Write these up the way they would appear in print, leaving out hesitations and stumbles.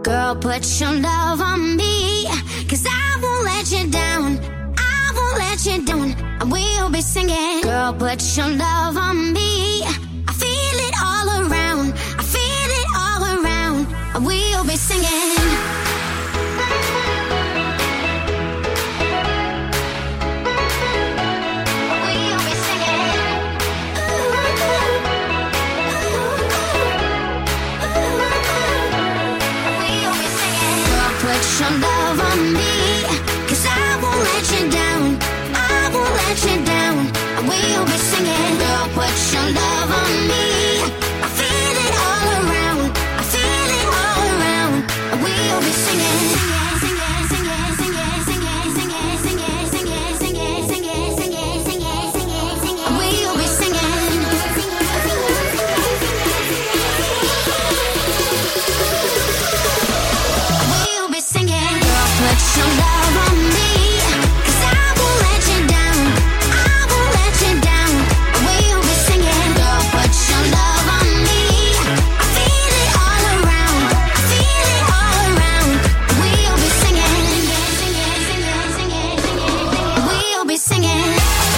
Girl, put your love on me, 'cause I won't let you down. I won't let you down. I will be singing. Girl, put your love on me. I feel it all around. I feel it all around. I will be singing. Put your love on me, 'cause I won't let you down. I won't let you down. I will be singing. Girl, put your love on me. I feel it all around. I feel it all around. I will be singing. Put your love on me, 'cause I won't let you down. I won't let you down. I will be singing. Girl, put your love on me. I feel it all around. I feel it all around. We'll be singing. We'll be singing.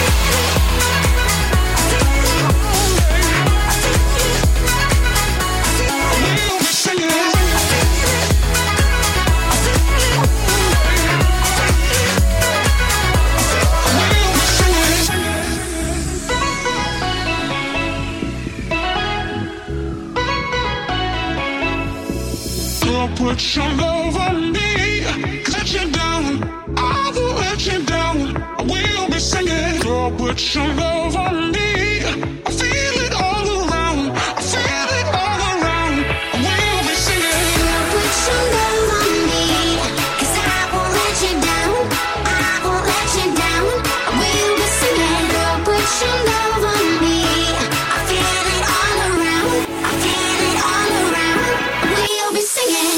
Put your love on me, let you down. I won't let you down. I will be singing. Girl, put your love on me. I feel it all around. I feel it all around. I will be singing. Girl, put your love on me, 'cause I won't let you down. I won't let you down. I will be singing. Girl, put your love on me. I feel it all around. I feel it all around. We'll be singing.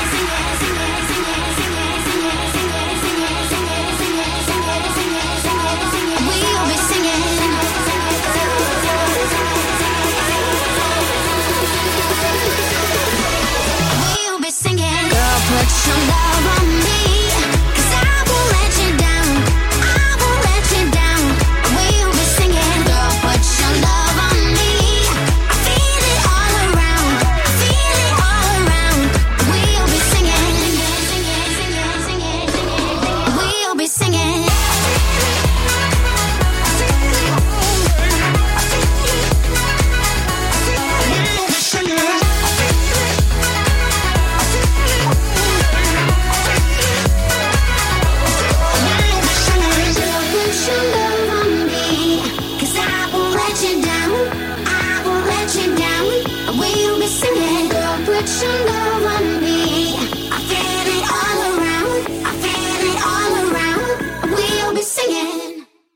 Put your love on me, 'cause I won't let you down. I won't let you down. I will be singing. Girl, put your love on me. I feel it all around. I feel it all around. We'll be singing. We'll be singing. Put your love on me.